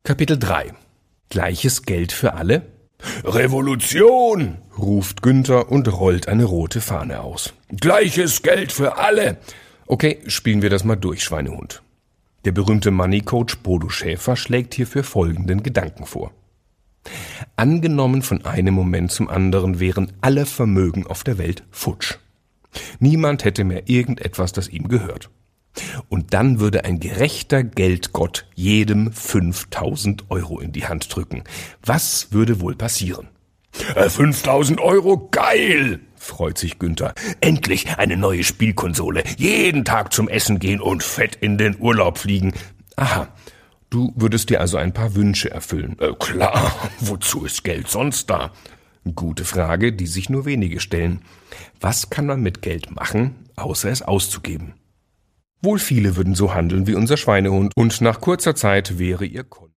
Kapitel 3. Gleiches Geld für alle? Revolution, ruft Günther und rollt eine rote Fahne aus. Gleiches Geld für alle. Okay, spielen wir das mal durch, Schweinehund. Der berühmte Money-Coach Bodo Schäfer schlägt hierfür folgenden Gedanken vor. Angenommen, von einem Moment zum anderen wären alle Vermögen auf der Welt futsch. Niemand hätte mehr irgendetwas, das ihm gehört. Und dann würde ein gerechter Geldgott jedem 5.000 Euro in die Hand drücken. Was würde wohl passieren? 5.000 Euro, geil, freut sich Günther. Endlich eine neue Spielkonsole, jeden Tag zum Essen gehen und fett in den Urlaub fliegen. Aha, du würdest dir also ein paar Wünsche erfüllen. Klar, wozu ist Geld sonst da? Gute Frage, die sich nur wenige stellen. Was kann man mit Geld machen, außer es auszugeben? Wohl viele würden so handeln wie unser Schweinehund, und nach kurzer Zeit wäre ihr Konto